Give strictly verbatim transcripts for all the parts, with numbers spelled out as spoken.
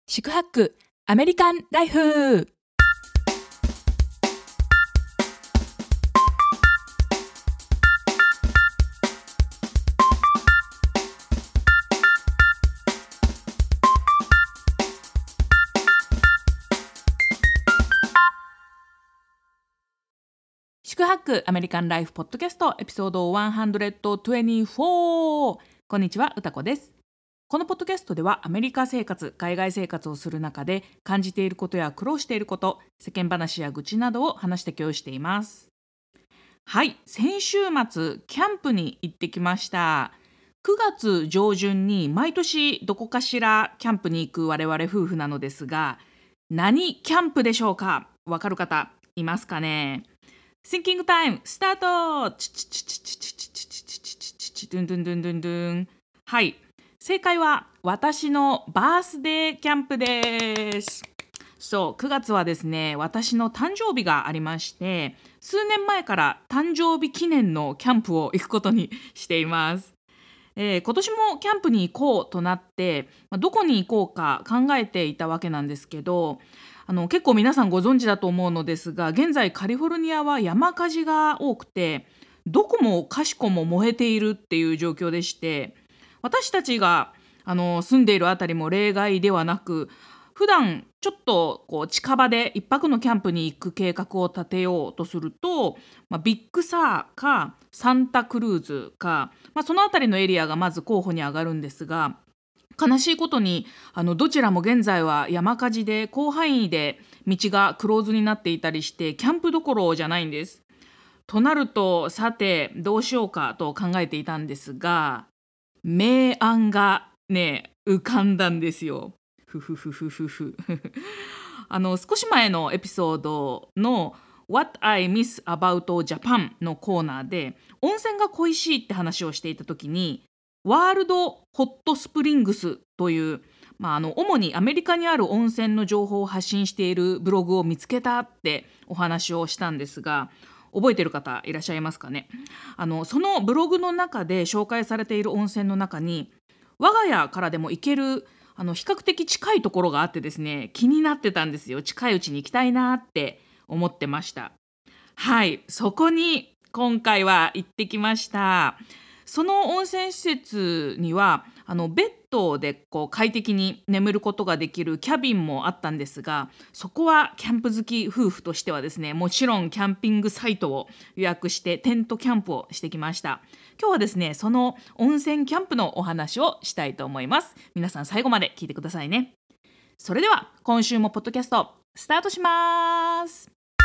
宿泊アメリカンライフ。宿泊アメリカンライフポッドキャストエピソードひゃくにじゅうよん。こんにちは、うたこです。このポッドキャストではアメリカ生活、海外生活をする中で感じていることや苦労していること、世間話や愚痴などを話して共有しています。はい、先週末キャンプに行ってきました。くがつ上旬に毎年どこかしらキャンプに行く我々夫婦なのですが、何キャンプでしょうか？わかる方いますかね？シンキングタイムスタート。チチチチチチチチチチチチチドゥンドゥンドゥンドゥンドゥン。はい、正解は私のバースデーキャンプです。そう、くがつはですね、私の誕生日がありまして、数年前から誕生日記念のキャンプを行くことにしています。えー今年もキャンプに行こうとなって、まあどこに行こうか考えていたわけなんですけど、あの結構皆さんご存知だと思うのですが、現在カリフォルニアは山火事が多くて、どこもかしこも燃えているっていう状況でして、私たちがあの住んでいるあたりも例外ではなく、普段ちょっとこう近場で一泊のキャンプに行く計画を立てようとすると、まあ、ビッグサーかサンタクルーズか、まあ、そのあたりのエリアがまず候補に上がるんですが、悲しいことにあのどちらも現在は山火事で広範囲で道がクローズになっていたりして、キャンプどころじゃないんです。となると、さてどうしようかと考えていたんですが、明暗がね浮かんだんですよ。ふふふふふふあの少し前のエピソードの What I Miss About Japan のコーナーで温泉が恋しいって話をしていた時に、ワールドホットスプリングスという、まあ、あの主にアメリカにある温泉の情報を発信しているブログを見つけたってお話をしたんですが、覚えてる方いらっしゃいますかね？あのそのブログの中で紹介されている温泉の中に、我が家からでも行けるあの比較的近いところがあってですね、気になってたんですよ。近いうちに行きたいなって思ってました。はい、そこに今回は行ってきました。その温泉施設にはあのベッドでこう快適に眠ることができるキャビンもあったんですが、そこはキャンプ好き夫婦としてはですね、もちろんキャンピングサイトを予約してテントキャンプをしてきました。今日はですね、その温泉キャンプのお話をしたいと思います。皆さん最後まで聞いてくださいね。それでは今週もポッドキャストスタートします。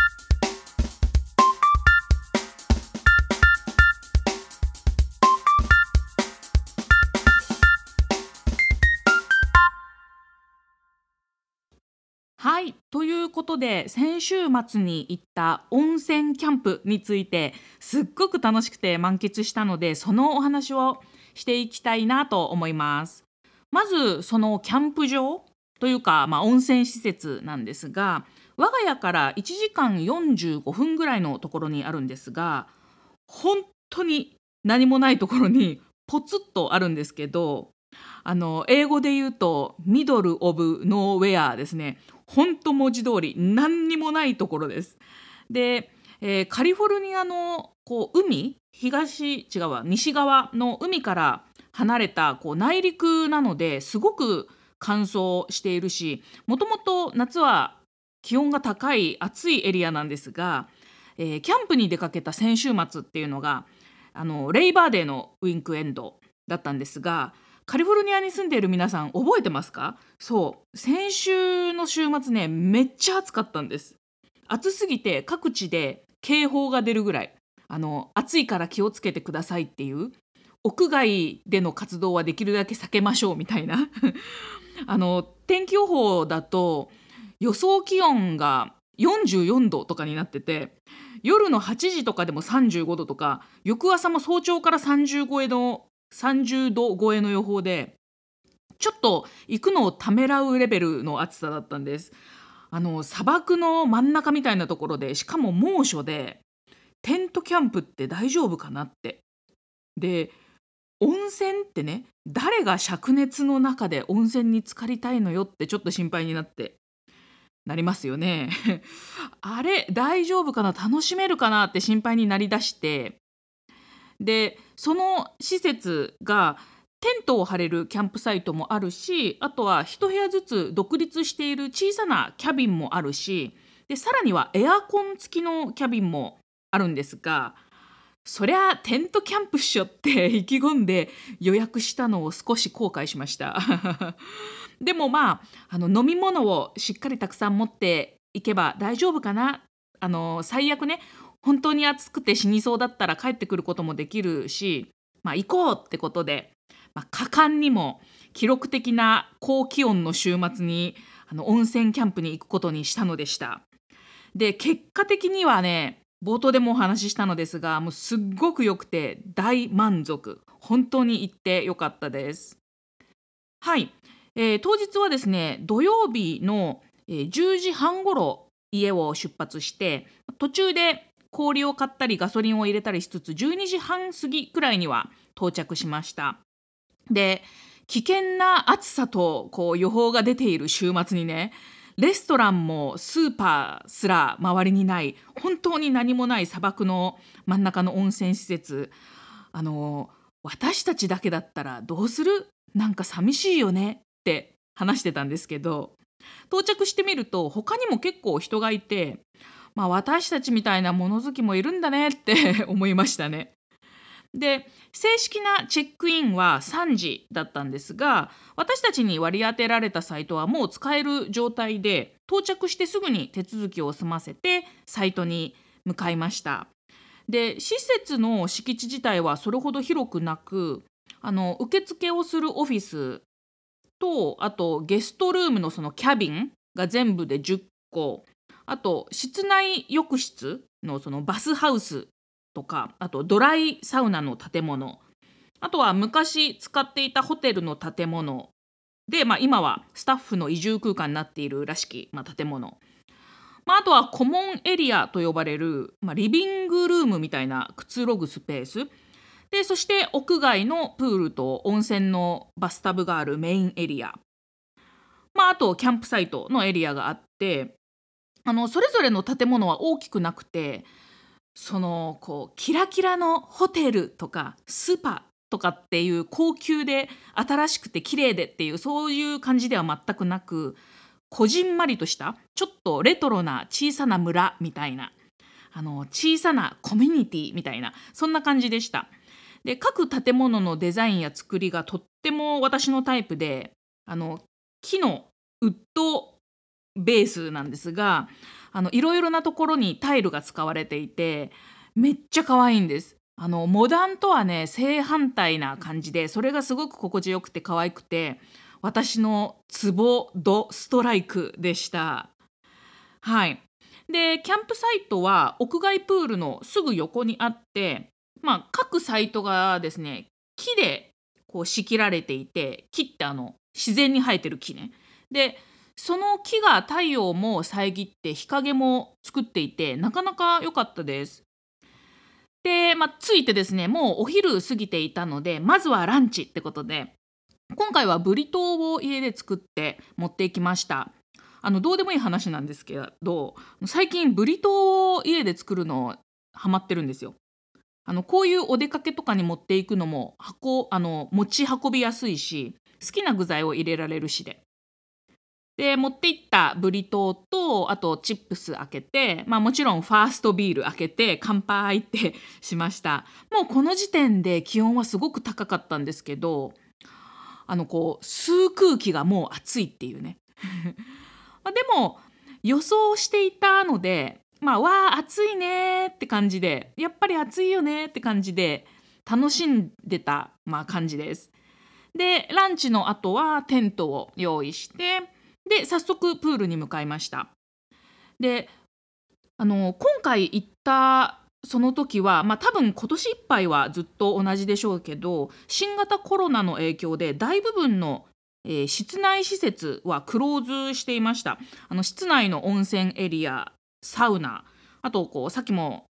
はい、ということで先週末に行った温泉キャンプについてすっごく楽しくて満喫したので、そのお話をしていきたいなと思います。まずそのキャンプ場というか、まあ、温泉施設なんですが、我が家からいちじかんよんじゅうごふんぐらいのところにあるんですが、本当に何もないところにポツッとあるんですけど、あの英語で言うとミドルオブノーウェアですね。本当文字通り何にもないところです。で、えーカリフォルニアのこう海東違うわ西側の海から離れたこう内陸なので、すごく乾燥しているし、もともと夏は気温が高い暑いエリアなんですが、えーキャンプに出かけた先週末っていうのがあのレイバーデーのウィンクエンドだったんですが、カリフォルニアに住んでいる皆さん覚えてますか？そう、先週の週末ね、めっちゃ暑かったんです。暑すぎて各地で警報が出るぐらい、あの暑いから気をつけてくださいっていう、屋外での活動はできるだけ避けましょうみたいなあの天気予報だと予想気温がよんじゅうよんどとかになってて、夜のはちじとかでもさんじゅうごどとか、翌朝も早朝からさんじゅう超えのさんじゅうど超えの予報で、ちょっと行くのをためらうレベルの暑さだったんです。あの砂漠の真ん中みたいなところで、しかも猛暑で、テントキャンプって大丈夫かなって。で、 温泉ってね、誰が灼熱の中で温泉に浸かりたいのよってちょっと心配になってなりますよね。あれ大丈夫かな、楽しめるかなって心配になりだして、でその施設がテントを張れるキャンプサイトもあるし、あとは一部屋ずつ独立している小さなキャビンもあるし、でさらにはエアコン付きのキャビンもあるんですが、そりゃテントキャンプっしょって意気込んで予約したのを少し後悔しました。でもまあ、あの飲み物をしっかりたくさん持っていけば大丈夫かな。あの最悪ね、本当に暑くて死にそうだったら帰ってくることもできるし、まあ、行こうってことで、まあ、果敢にも記録的な高気温の週末にあの温泉キャンプに行くことにしたのでした。で結果的にはね、冒頭でもお話ししたのですが、もうすっごく良くて大満足、本当に行ってよかったです。はい、えー当日はですね、土曜日の、えーじゅうじはん頃家を出発して、途中で氷を買ったりガソリンを入れたりしつつじゅうにじはん過ぎくらいには到着しました。で危険な暑さとこう予報が出ている週末にね、レストランもスーパーすら周りにない、本当に何もない砂漠の真ん中の温泉施設、あの私たちだけだったらどうする、なんか寂しいよねって話してたんですけど、到着してみると他にも結構人がいて、まあ、私たちみたいな物好きもいるんだねって思いましたね。で正式なチェックインはさんじだったんですが、私たちに割り当てられたサイトはもう使える状態で、到着してすぐに手続きを済ませてサイトに向かいました。で施設の敷地自体はそれほど広くなく、あの受付をするオフィスと、あとゲストルームのそのキャビンが全部でじゅっこ、あと室内浴室のそのバスハウスとか、あとドライサウナの建物、あとは昔使っていたホテルの建物で、まあ、今はスタッフの移住空間になっているらしき、まあ、建物、まあ、あとはコモンエリアと呼ばれる、まあ、リビングルームみたいなくつろぐスペースで、そして屋外のプールと温泉のバスタブがあるメインエリア、まあ、あとキャンプサイトのエリアがあって、あのそれぞれの建物は大きくなくて、そのこうキラキラのホテルとかスパとかっていう高級で新しくて綺麗でっていう、そういう感じでは全くなく、こじんまりとしたちょっとレトロな小さな村みたいな、あの小さなコミュニティみたいな、そんな感じでした。で各建物のデザインや作りがとっても私のタイプで、あの木のウッドベースなんですが、あのいろいろなところにタイルが使われていて、めっちゃ可愛いんです。あのモダンとはね正反対な感じで、それがすごく心地よくて可愛くて、私のツボドストライクでした。はい。でキャンプサイトは屋外プールのすぐ横にあって、まあ、各サイトがですね木でこう仕切られていて、木ってあの自然に生えてる木ね。でその木が太陽も遮って日陰も作っていて、なかなか良かったです。で、まあ、ついてですね、もうお昼過ぎていたので、まずはランチってことで、今回はブリトーを家で作って持っていきました。あのどうでもいい話なんですけど、最近ブリトーを家で作るのハマってるんですよ。あのこういうお出かけとかに持っていくのも箱あの持ち運びやすいし、好きな具材を入れられるしで。で持っていったブリトーと、あとチップス開けて、まあ、もちろんファーストビール開けて乾杯ってしました。もうこの時点で気温はすごく高かったんですけど、あのこう吸う空気がもう暑いっていうね。まあでも予想していたので、まあわあ暑いねって感じで、やっぱり暑いよねって感じで楽しんでた、まあ、感じです。でランチの後はテントを用意して、で早速プールに向かいました。であの今回行ったその時は、まあ、多分今年いっぱいはずっと同じでしょうけど、新型コロナの影響で大部分の、えー室内施設はクローズしていました。あの室内の温泉エリア、サウナ、あとこうさっきも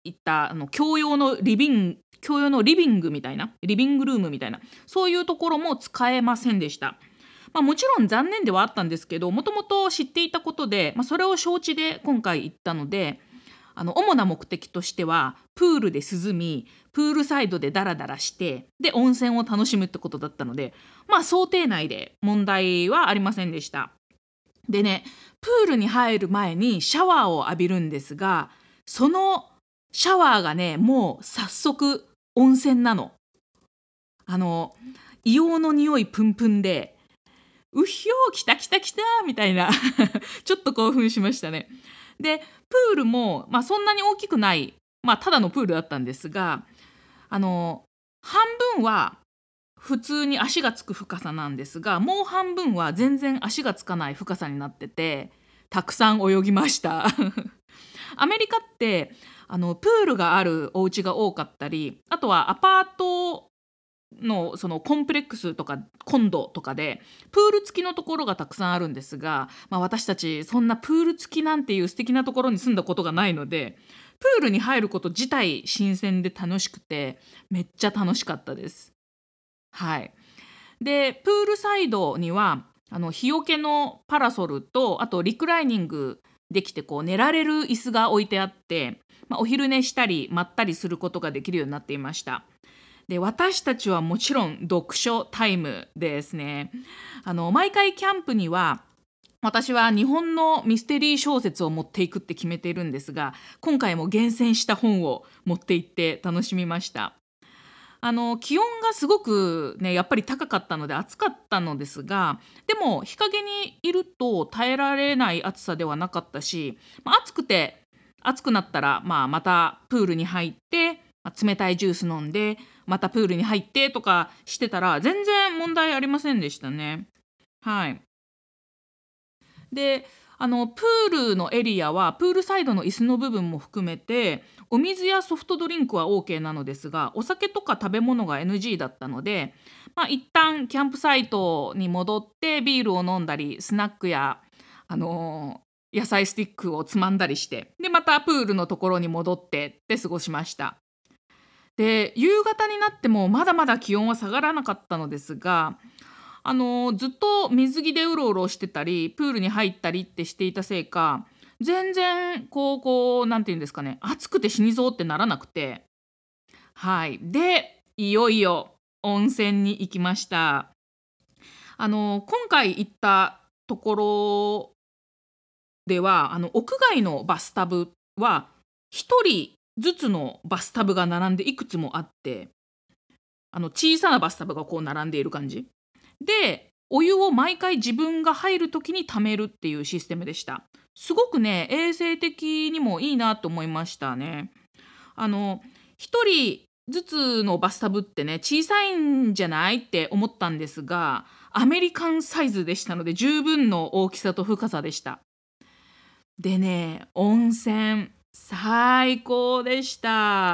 言ったあの共用のリビング共用のリビングみたいなリビングルームみたいなそういうところも使えませんでした。まあ、もちろん残念ではあったんですけど、もともと知っていたことで、まあ、それを承知で今回行ったので、あの主な目的としてはプールで涼み、プールサイドでダラダラして、で温泉を楽しむってことだったので、まあ想定内で問題はありませんでした。でね、プールに入る前にシャワーを浴びるんですが、そのシャワーがね、もう早速温泉なの。あの硫黄の匂いプンプンで、うひょー、来た来た来たみたいなちょっと興奮しましたね。でプールも、まあ、そんなに大きくない、まあ、ただのプールだったんですが、あの半分は普通に足がつく深さなんですが、もう半分は全然足がつかない深さになってて、たくさん泳ぎましたアメリカってあのプールがあるお家が多かったり、あとはアパートのそのコンプレックスとかコンドとかでプール付きのところがたくさんあるんですが、まあ、私たちそんなプール付きなんていう素敵なところに住んだことがないので、プールに入ること自体新鮮で楽しくて、めっちゃ楽しかったです。はい。でプールサイドにはあの日よけのパラソルと、あとリクライニングできてこう寝られる椅子が置いてあって、まあ、お昼寝したりまったりすることができるようになっていました。で私たちはもちろん読書タイムですね。あの毎回キャンプには、私は日本のミステリー小説を持っていくって決めているんですが、今回も厳選した本を持って行って楽しみました。あの気温がすごくねやっぱり高かったので暑かったのですが、でも日陰にいると耐えられない暑さではなかったし、まあ暑くて暑くなったら、まあ、またプールに入って、まあ冷たいジュース飲んでまたプールに入ってとかしてたら全然問題ありませんでしたね。はい。であのプールのエリアはプールサイドの椅子の部分も含めてお水やソフトドリンクは オーケー なのですが、お酒とか食べ物が エヌジー だったので、まあ、一旦キャンプサイトに戻ってビールを飲んだり、スナックや、あのー野菜スティックをつまんだりして、でまたプールのところに戻ってって過ごしました。で夕方になってもまだまだ気温は下がらなかったのですが、あのずっと水着でうろうろしてたりプールに入ったりってしていたせいか、全然こうこうなんていうんですかね、暑くて死にそうってならなくて、はい。でいよいよ温泉に行きました。あの今回行ったところでは、あの屋外のバスタブはひとりずつのバスタブが並んでいくつもあって、あの小さなバスタブがこう並んでいる感じで、お湯を毎回自分が入る時に溜めるっていうシステムでした。すごくね衛生的にもいいなと思いましたね。あのひとりずつのバスタブってね小さいんじゃないって思ったんですが、アメリカンサイズでしたので十分の大きさと深さでした。でね温泉最高でした。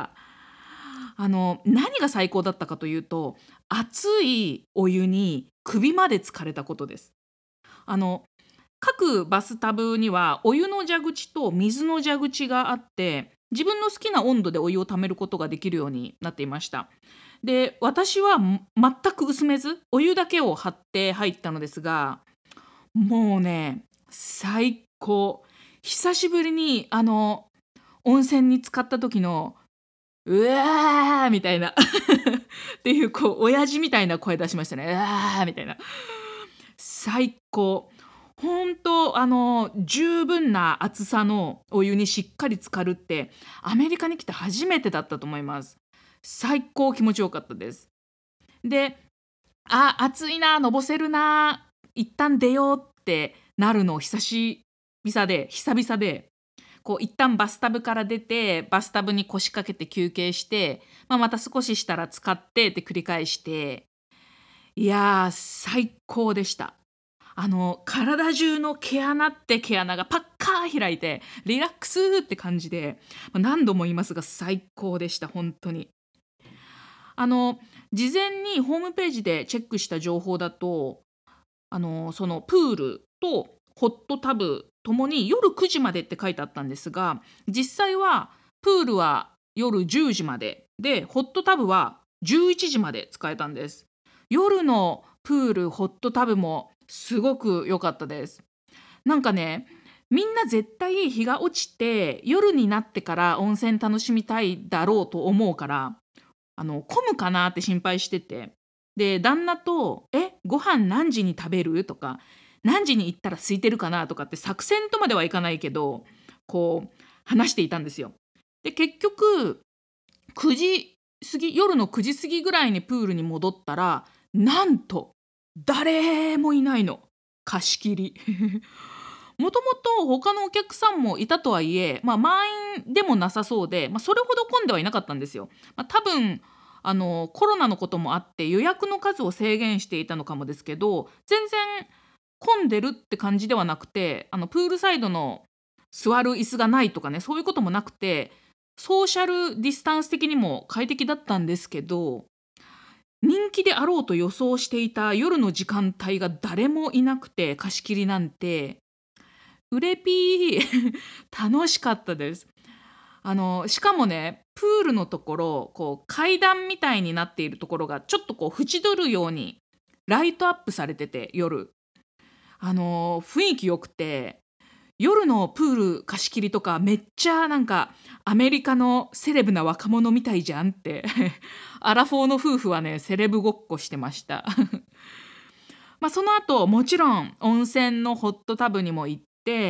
あの何が最高だったかというと、熱いお湯に首まで浸かれたことです。あの各バスタブにはお湯の蛇口と水の蛇口があって、自分の好きな温度でお湯をためることができるようになっていました。で私はん全く薄めずお湯だけを張って入ったのですが、もうね最高。久しぶりにあの温泉に浸かった時のうわーみたいなっていうこう親父みたいな声出しましたね。うわーみたいな。最高。本当あの十分な厚さのお湯にしっかり浸かるってアメリカに来て初めてだったと思います。最高気持ちよかったです。で、あ暑いな、のぼせるな、一旦出ようってなるの久しぶりで久々で、こう一旦バスタブから出てバスタブに腰掛けて休憩して、まあ、また少ししたら使ってって繰り返して、いやー最高でした。あの体中の毛穴って毛穴がパッカー開いてリラックスって感じで、まあ何度も言いますが最高でした。本当にあの事前にホームページでチェックした情報だと、あのそのプールとホットタブともに夜くじまでって書いてあったんですが、実際はプールは夜じゅうじまでで、ホットタブはじゅういちじまで使えたんです。夜のプールホットタブもすごく良かったです。なんかね、みんな絶対日が落ちて夜になってから温泉楽しみたいだろうと思うから、あの混むかなって心配してて、で旦那と「えご飯何時に食べる?」とか「何時に行ったら空いてるかな?」とかって作戦とまではいかないけど、こう話していたんですよ。で結局くじ過ぎ夜のくじ過ぎぐらいにプールに戻ったら、なんと誰もいないの。貸し切り。もともと他のお客さんもいたとはいえ、まあ、満員でもなさそうで、まあ、それほど混んではいなかったんですよ。まあ、多分あのコロナのこともあって予約の数を制限していたのかもですけど、全然混んでるって感じではなくて、あのプールサイドの座る椅子がないとかね、そういうこともなくて、ソーシャルディスタンス的にも快適だったんですけど、人気であろうと予想していた夜の時間帯が誰もいなくて貸し切りなんて、うれぴー楽しかったです。あのしかもね、プールのところこう階段みたいになっているところがちょっとこう縁取るようにライトアップされてて、夜あの雰囲気良くて、夜のプール貸し切りとかめっちゃなんかアメリカのセレブな若者みたいじゃんってアラフォーの夫婦はねセレブごっこしてましたまあその後もちろん温泉のホットタブにも行って、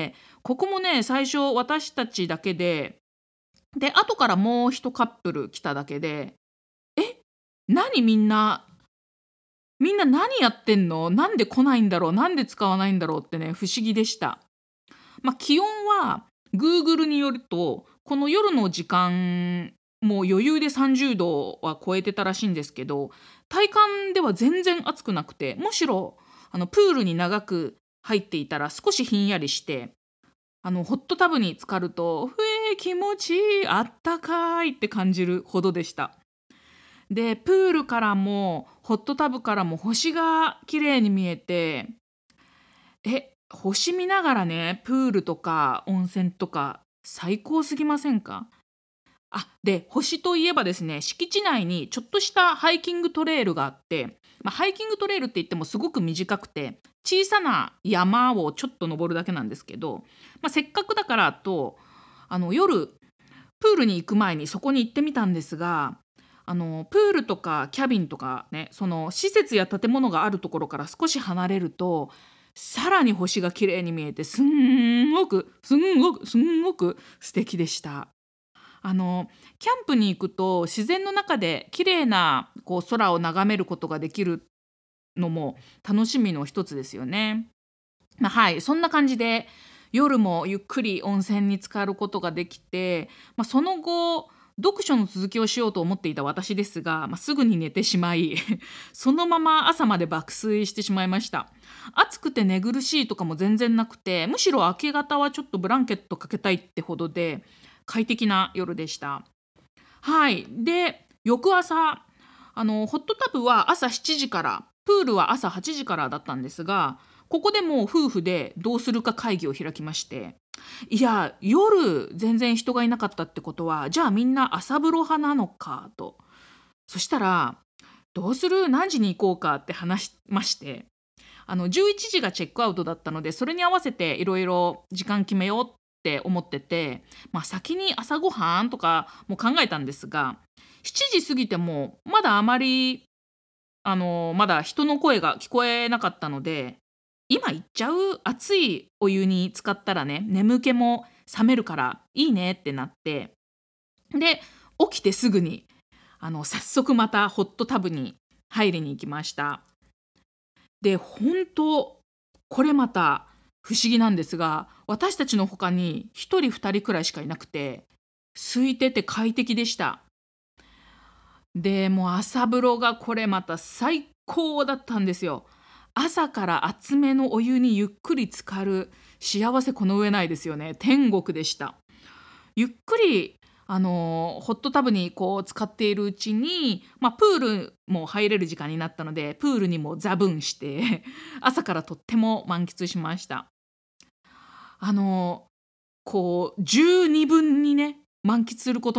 ここもね最初私たちだけで、で後からもう一カップル来ただけで、え何みんなみんな何やってんの、なんで来ないんだろう、なんで使わないんだろうってね不思議でした。まあ、気温は Google によるとこの夜の時間もう余裕でさんじゅうどは超えてたらしいんですけど、体感では全然暑くなくて、むしろあのプールに長く入っていたら少しひんやりして、あのホットタブに浸かると「ふえー気持ちいい、あったかい」って感じるほどでした。でプールからもホットタブからも星が綺麗に見えて、え、星見ながらね、プールとか温泉とか最高すぎませんか？あ、で、星といえばですね、敷地内にちょっとしたハイキングトレイルがあって、まあ、ハイキングトレイルって言ってもすごく短くて、小さな山をちょっと登るだけなんですけど、まあ、せっかくだからと、あの夜プールに行く前にそこに行ってみたんですが、あのプールとかキャビンとかね、その施設や建物があるところから少し離れると、さらに星が綺麗に見えて、すんごくすんごくすんごく素敵でした。あのキャンプに行くと自然の中で綺麗なこう空を眺めることができるのも楽しみの一つですよね。まあ、はい、そんな感じで夜もゆっくり温泉に浸かることができて、まあ、その後読書の続きをしようと思っていた私ですが、まあ、すぐに寝てしまいそのまま朝まで爆睡してしまいました。暑くて寝苦しいとかも全然なくて、むしろ明け方はちょっとブランケットかけたいってほどで快適な夜でした。はい。で翌朝、あのホットタブは朝しちじから、プールは朝はちじからだったんですが、ここでもう夫婦でどうするか会議を開きまして、いや夜全然人がいなかったってことは、じゃあみんな朝風呂派なのかと。そしたらどうする、何時に行こうかって話しまして、あのじゅういちじがチェックアウトだったので、それに合わせていろいろ時間決めようって思ってて、まあ、先に朝ごはんとかも考えたんですが、しちじ過ぎてもまだあまりあのまだ人の声が聞こえなかったので、今行っちゃう、熱いお湯に浸かったらね眠気も覚めるからいいねってなって、で起きてすぐにあの早速またホットタブに入りに行きました。で本当これまた不思議なんですが、私たちの他にひとりふたりくらいしかいなくて、空いてて快適でした。でもう朝風呂がこれまた最高だったんですよ。朝から熱めのお湯にゆっくり浸かる幸せこの上ないですよね。天国でした。ゆっくりあのホットタブにこう使っているうちに、まあ、プールも入れる時間になったのでプールにもザブンして朝からとっても満喫しました。あのこう十二分にね満喫することに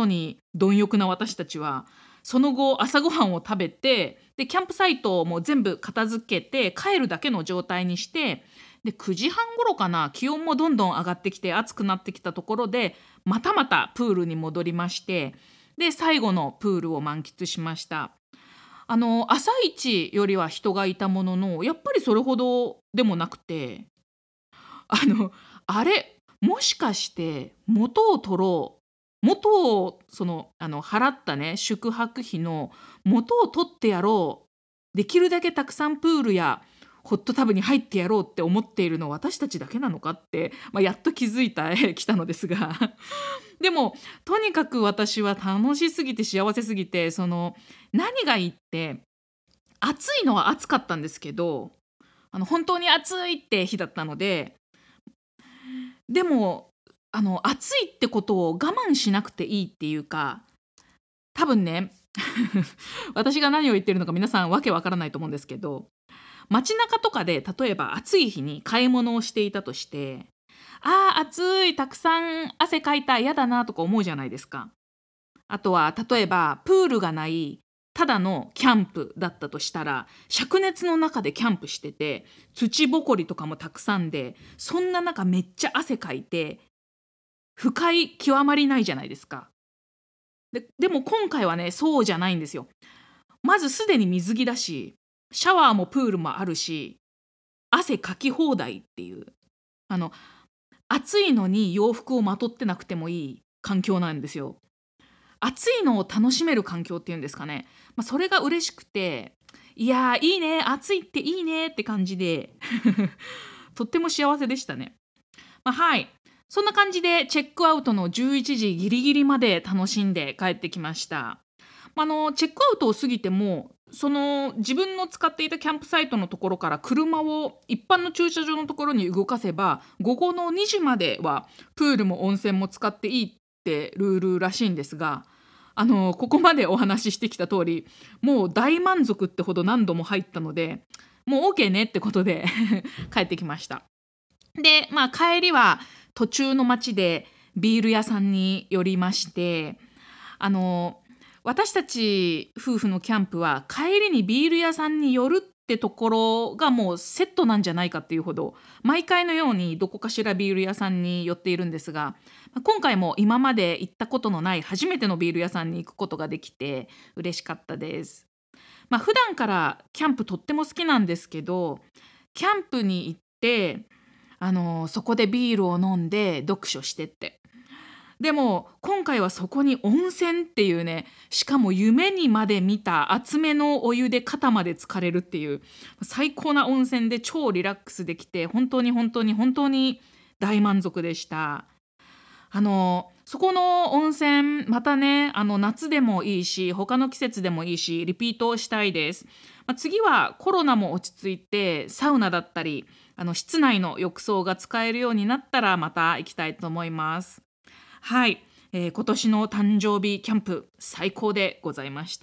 貪欲な私たちはその後朝ごはんを食べて、でキャンプサイトをもう全部片付けて帰るだけの状態にして、でくじはん頃かな、気温もどんどん上がってきて暑くなってきたところでまたまたプールに戻りまして、で最後のプールを満喫しました。あの朝一よりは人がいたものの、やっぱりそれほどでもなくて、あのあれもしかして元を取ろう、元をそのあの払ったね宿泊費の元を取ってやろう、できるだけたくさんプールやホットタブに入ってやろうって思っているのは私たちだけなのかって、まあ、やっと気づいたきたのですがでもとにかく私は楽しすぎて幸せすぎて、その何がいいって、暑いのは暑かったんですけど、あの本当に暑いって日だったので、でもあの暑いってことを我慢しなくていいっていうか、多分ね私が何を言ってるのか皆さんわけわからないと思うんですけど、街中とかで例えば暑い日に買い物をしていたとして、あー暑い、たくさん汗かいた、嫌だなとか思うじゃないですか。あとは例えばプールがないただのキャンプだったとしたら、灼熱の中でキャンプしてて土ぼこりとかもたくさんで、そんな中めっちゃ汗かいて不快極まりないじゃないですか。で、でも今回はねそうじゃないんですよ。まずすでに水着だし、シャワーもプールもあるし、汗かき放題っていう、あの暑いのに洋服をまとってなくてもいい環境なんですよ。暑いのを楽しめる環境っていうんですかね。まあ、それが嬉しくて、いやーいいね、暑いっていいねって感じでとっても幸せでしたね。まあ、はい。そんな感じでチェックアウトのじゅういちじギリギリまで楽しんで帰ってきました。まあのチェックアウトを過ぎても、その自分の使っていたキャンプサイトのところから車を一般の駐車場のところに動かせば、午後のにじまではプールも温泉も使っていいってルールらしいんですが、あのここまでお話ししてきた通り、もう大満足ってほど何度も入ったので、もう OK ねってことで帰ってきました。で、まあ帰りは途中の町でビール屋さんに寄りまして、あの私たち夫婦のキャンプは帰りにビール屋さんに寄るってところがもうセットなんじゃないかっていうほど、毎回のようにどこかしらビール屋さんに寄っているんですが、今回も今まで行ったことのない初めてのビール屋さんに行くことができて嬉しかったです。まあ普段からキャンプとっても好きなんですけど、キャンプに行ってあのそこでビールを飲んで読書してって、でも今回はそこに温泉っていうね、しかも夢にまで見た厚めのお湯で肩まで浸かれるっていう最高な温泉で超リラックスできて、本当に本当に本当に大満足でした。あのそこの温泉またね、あの夏でもいいし他の季節でもいいしリピートしたいです。まあ、次はコロナも落ち着いてサウナだったり、あの室内の浴槽が使えるようになったらまた行きたいと思います。はい、えー今年の誕生日キャンプ最高でございました。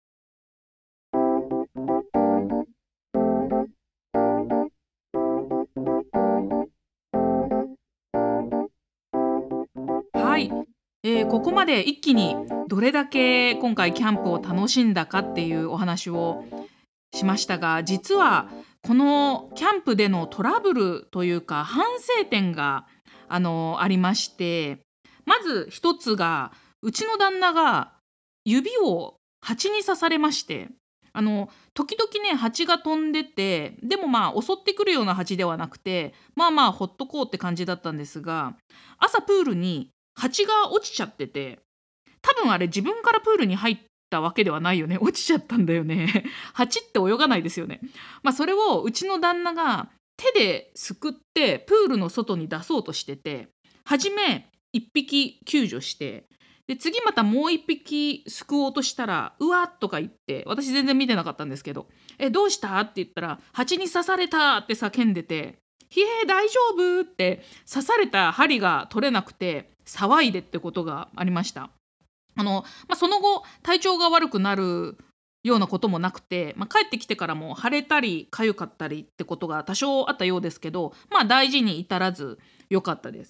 はい、えーここまで一気にどれだけ今回キャンプを楽しんだかっていうお話をしましたが、実はこのキャンプでのトラブルというか反省点があのありまして、まず一つが、うちの旦那が指を蜂に刺されまして、あの時々ね蜂が飛んでて、でもまあ襲ってくるような蜂ではなくて、まあまあほっとこうって感じだったんですが、朝プールに蜂が落ちちゃってて、多分あれ自分からプールに入ったわけではないよね。落ちちゃったんだよね。蜂って泳がないですよね。まあそれをうちの旦那が手ですくってプールの外に出そうとしてて、初めいっぴき救助して、で次またもういっぴき救おうとしたらうわっとか言って、私全然見てなかったんですけど、えどうしたって言ったら、蜂に刺されたって叫んでて、ひえ大丈夫って刺された針が取れなくて騒いでってことがありました。あの、まあ、その後体調が悪くなるようなこともなくて、まあ、帰ってきてからも腫れたり痒かったりってことが多少あったようですけど、まあ大事に至らず良かったです。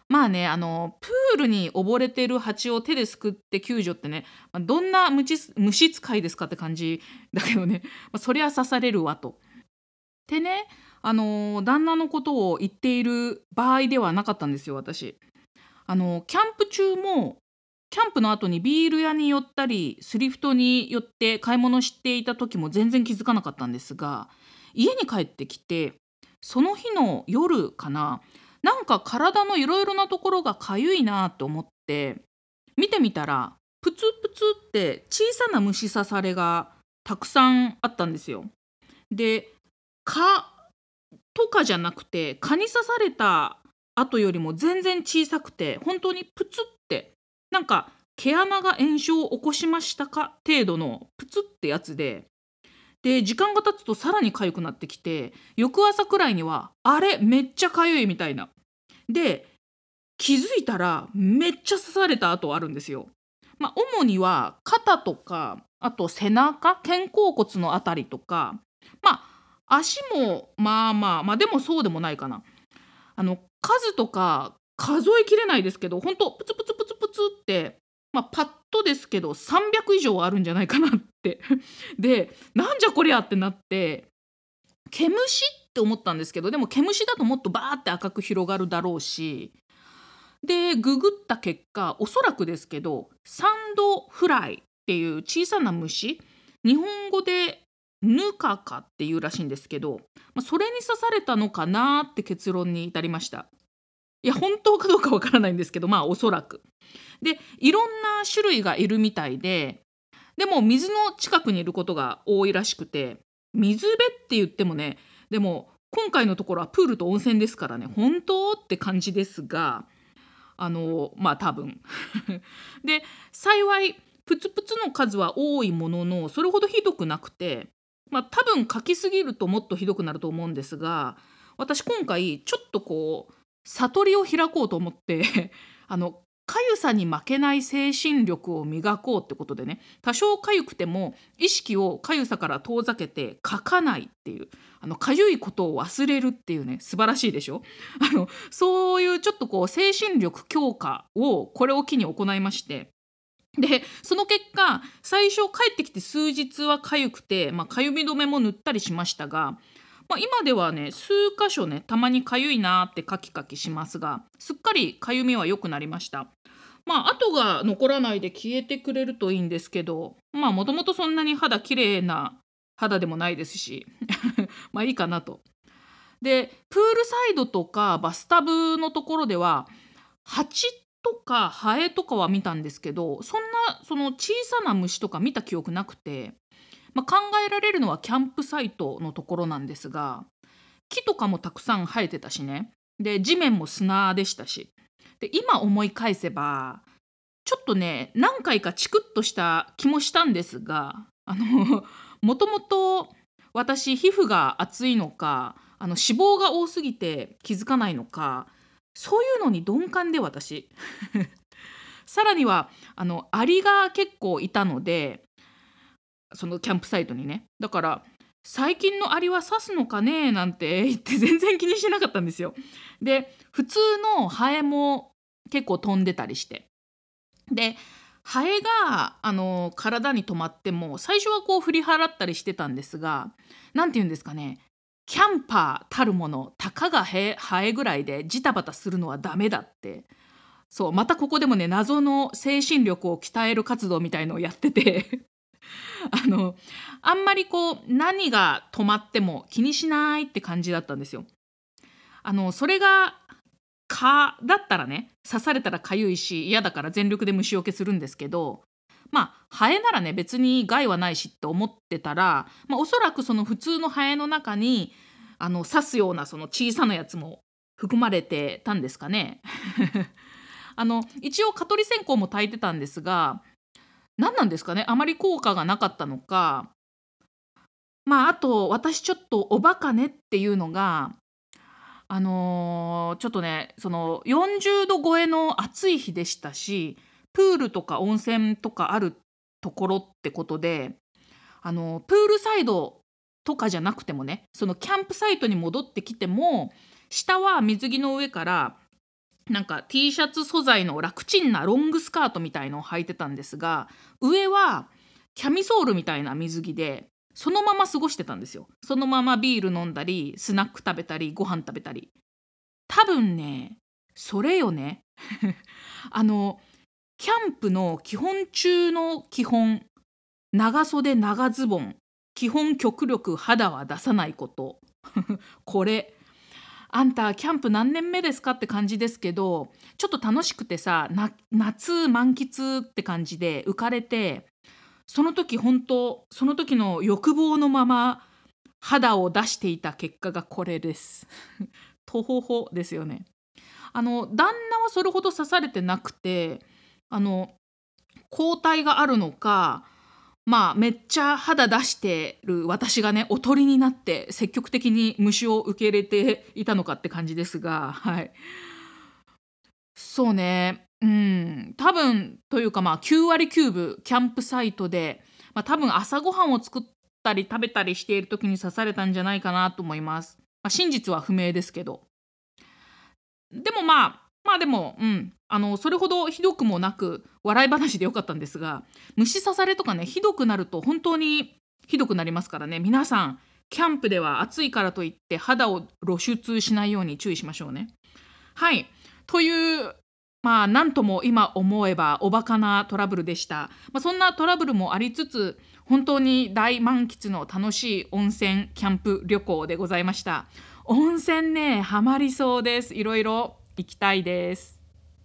まあね、あのプールに溺れてる蜂を手ですくって救助ってね、まあ、どんな虫す虫使いですかって感じだけどね、まあ、そりゃ刺されるわと。でね、あの旦那のことを言っている場合ではなかったんですよ、私。あのキャンプ中もキャンプの後にビール屋に寄ったりスリフトに寄って買い物していた時も全然気づかなかったんですが、家に帰ってきてその日の夜かな、なんか体のいろいろなところがかゆいなと思って見てみたら、プツプツって小さな虫刺されがたくさんあったんですよ。で、蚊とかじゃなくて蚊に刺された後よりも全然小さくて、本当にプツってなんか毛穴が炎症を起こしましたか程度のプツってやつで、で時間が経つとさらに痒くなってきて、翌朝くらいにはあれめっちゃ痒いみたいな。で気づいたらめっちゃ刺された跡あるんですよ。まあ、主には肩とか、あと背中、肩甲骨のあたりとか、まあ足もまあまあまあでもそうでもないかな。あの数とか数えきれないですけど、本当プツプツプツプツって、まあ、パッとですけどさんびゃく以上あるんじゃないかなってで、なんじゃこりゃってなって、毛虫って思ったんですけど、でも毛虫だともっとバーって赤く広がるだろうし、でググった結果、おそらくですけどサンドフライっていう小さな虫、日本語でヌカカっていうらしいんですけど、まあ、それに刺されたのかなって結論に至りました。いや本当かどうかわからないんですけど、まあおそらく。でいろんな種類がいるみたいで、でも水の近くにいることが多いらしくて、水辺って言ってもね、でも今回のところはプールと温泉ですからね、本当って感じですが、あのまあ多分で幸いプツプツの数は多いものの、それほどひどくなくて、まあ多分書きすぎるともっとひどくなると思うんですが、私今回ちょっとこう悟りを開こうと思ってあのかゆさに負けない精神力を磨こうってことでね、多少かゆくても意識をかゆさから遠ざけて書かないっていう、あのかゆいことを忘れるっていうね、素晴らしいでしょ。あのそういうちょっとこう精神力強化をこれを機に行いまして、でその結果最初帰ってきて数日は痒くて、まあ、かゆみ止めも塗ったりしましたが、まあ、今ではね数箇所ねたまに痒いなーってカキカキしますが、すっかり痒みは良くなりました。まあ跡が残らないで消えてくれるといいんですけど、まあもともとそんなに肌綺麗な肌でもないですしまあいいかなと。でプールサイドとかバスタブのところでは蜂とかハエとかは見たんですけど、そんなその小さな虫とか見た記憶なくて、まあ、考えられるのはキャンプサイトのところなんですが、木とかもたくさん生えてたしね、で地面も砂でしたし、で今思い返せばちょっとね何回かチクッとした気もしたんですが、あのもともと私皮膚が厚いのか、あの脂肪が多すぎて気づかないのか、そういうのに鈍感で私さらにはあのアリが結構いたので、そのキャンプサイトにね、だから最近のアリは刺すのかねなんて言って全然気にしてなかったんですよ。で普通のハエも結構飛んでたりして、でハエがあの体に止まっても最初はこう振り払ったりしてたんですが、なんて言うんですかね、キャンパーたるものたかがハエハエぐらいでジタバタするのはダメだって、そうまたここでもね謎の精神力を鍛える活動みたいのをやっててあのあんまりこう何が止まっても気にしないって感じだったんですよ。あのそれが蚊だったらね、刺されたらかゆいし嫌だから全力で虫除けするんですけど、まあハエならね別に害はないしって思ってたら、まあ、おそらくその普通のハエの中にあの刺すようなその小さなやつも含まれてたんですかねあの一応蚊取り線香も焚いてたんですが、何なんですかね、あまり効果がなかったのか、まああと私ちょっとおバカねっていうのが、あの、ちょっとね、そのよんじゅうど超えの暑い日でしたし、プールとか温泉とかあるところってことで、あの、プールサイドとかじゃなくてもね、そのキャンプサイトに戻ってきても、下は水着の上からなんか T シャツ素材の楽ちんなロングスカートみたいのを履いてたんですが、上はキャミソールみたいな水着で、そのまま過ごしてたんですよ。そのままビール飲んだり、スナック食べたり、ご飯食べたり。多分ね、それよね。あのキャンプの基本中の基本、長袖長ズボン、基本極力肌は出さないこと。これ、あんたキャンプ何年目ですかって感じですけど、ちょっと楽しくてさ、な夏満喫って感じで浮かれて、その時本当その時の欲望のまま肌を出していた結果がこれです。とほほですよね。あの旦那はそれほど刺されてなくて、あの抗体があるのか、まあめっちゃ肌出してる私がね、おとりになって積極的に虫を受け入れていたのかって感じですが、はい。そうね、うん、多分というか、まあきゅう割きゅうぶキャンプサイトで、まあ、多分朝ごはんを作ったり食べたりしている時に刺されたんじゃないかなと思います。まあ、真実は不明ですけど。でもまあ、まあでも、うん、あのそれほどひどくもなく笑い話でよかったんですが、虫刺されとかね、ひどくなると本当にひどくなりますからね。皆さんキャンプでは暑いからといって肌を露出しないように注意しましょうね。はい。という、まあなんとも今思えばおバカなトラブルでした。まあ、そんなトラブルもありつつ、本当に大満喫の楽しい温泉キャンプ旅行でございました。温泉ね、ハマりそうです。いろいろ行きたいです。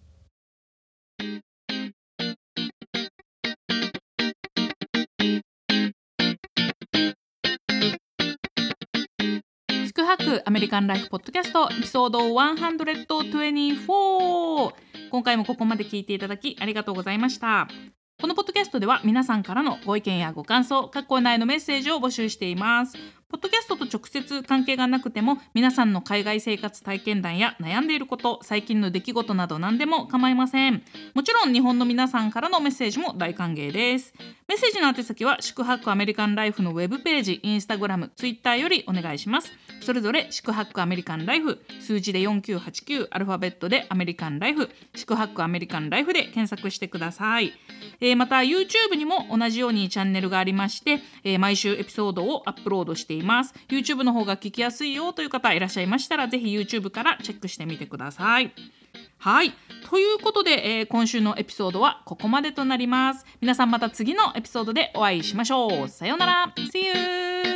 宿泊アメリカンライフポッドキャストエピソードひゃくにじゅうよん。今回もここまで聞いていただきありがとうございました。このポッドキャストでは皆さんからのご意見やご感想、各コーナーへのメッセージを募集しています。ポッドキャストと直接関係がなくても、皆さんの海外生活体験談や悩んでいること、最近の出来事など何でも構いません。もちろん日本の皆さんからのメッセージも大歓迎です。メッセージの宛先は宿泊アメリカンライフのウェブページ、インスタグラム、ツイッターよりお願いします。それぞれ宿泊アメリカンライフ、数字でよんきゅうはちきゅう、アルファベットでアメリカンライフ、宿泊アメリカンライフで検索してください。えー、また YouTube にも同じようにチャンネルがありまして、えー毎週エピソードをアップロードしています。 YouTube の方が聞きやすいよという方いらっしゃいましたら、ぜひ YouTube からチェックしてみてください。はい、ということで、えー今週のエピソードはここまでとなります。皆さんまた次のエピソードでお会いしましょう。さようなら。 See you